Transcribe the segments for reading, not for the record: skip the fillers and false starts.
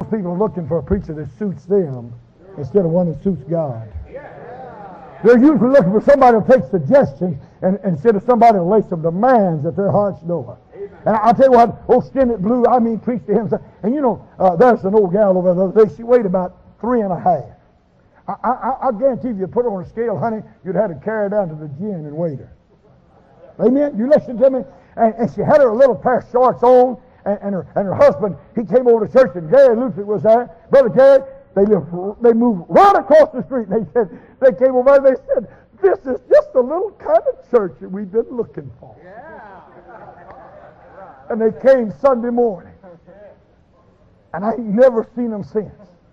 People are looking for a preacher that suits them instead of one that suits God. They're usually looking for somebody to take suggestions instead of somebody to lay some demands at their heart's door. And I'll tell you what, old Stennett Blue, preached to him. And you know, there's an old gal over there the other day. She weighed about 3.5. I guarantee if you put her on a scale, honey, you'd have to carry her down to the gin and weigh her. Amen? You listen to me? And she had her little pair of shorts on, and her husband, he came over to church, and Gary Lucic was there. Brother Gary, they moved right across the street, and they came over and they said, this is just the little kind of church that we've been looking for. Yeah. And they came Sunday morning. And I ain't never seen them since.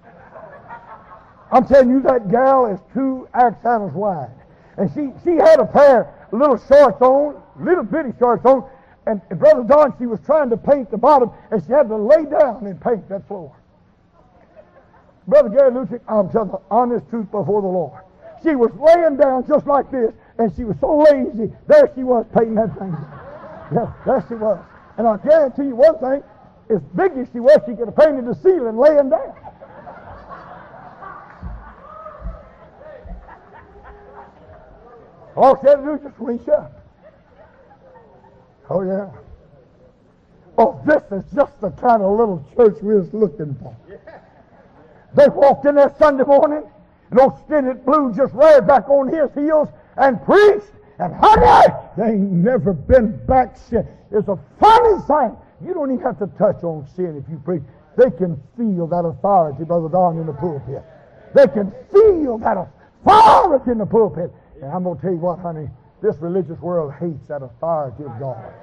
I'm telling you, that gal is 2 axe handles wide. And she had a pair of little shorts on, little bitty shorts on, and Brother Don, she was trying to paint the bottom, and she had to lay down and paint that floor. Brother Gary Lucic, I'm telling the honest truth before the Lord. She was laying down just like this, and she was so lazy, there she was painting that thing. Yeah, there she was. And I guarantee you one thing, as big as she was, she could have painted the ceiling laying down. All she had to do was just reach up. Oh, yeah. Oh, this is just the kind of little church we was looking for. They walked in there Sunday morning, and old Stennett Blue just reared back on his heels and preached, and honey, they ain't never been back since. It's a funny thing. You don't even have to touch on sin if you preach. They can feel that authority, Brother Don, in the pulpit. They can feel that authority in the pulpit. And I'm going to tell you what, honey, this religious world hates that authority of God.